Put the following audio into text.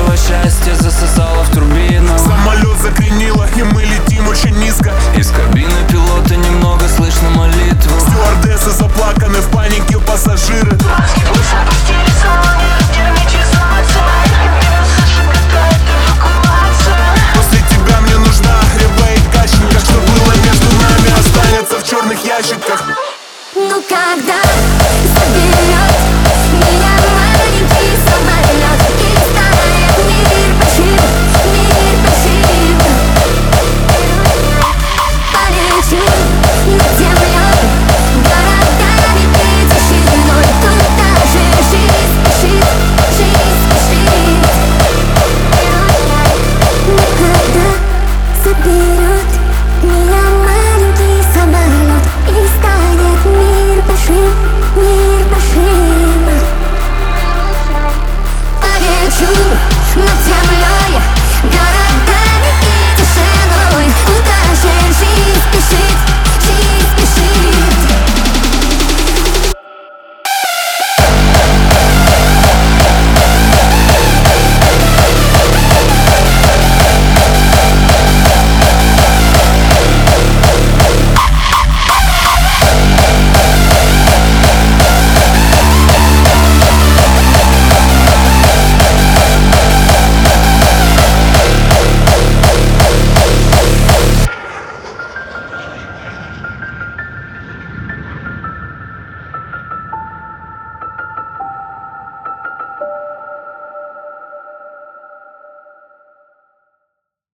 нашего счастья засосало в турбину. Самолет закренило, и мы летим очень низко. Из кабины пилота немного слышно молитву. Стюардессы заплаканы, в панике пассажиры. Маски пусть опустили салоны, термичи.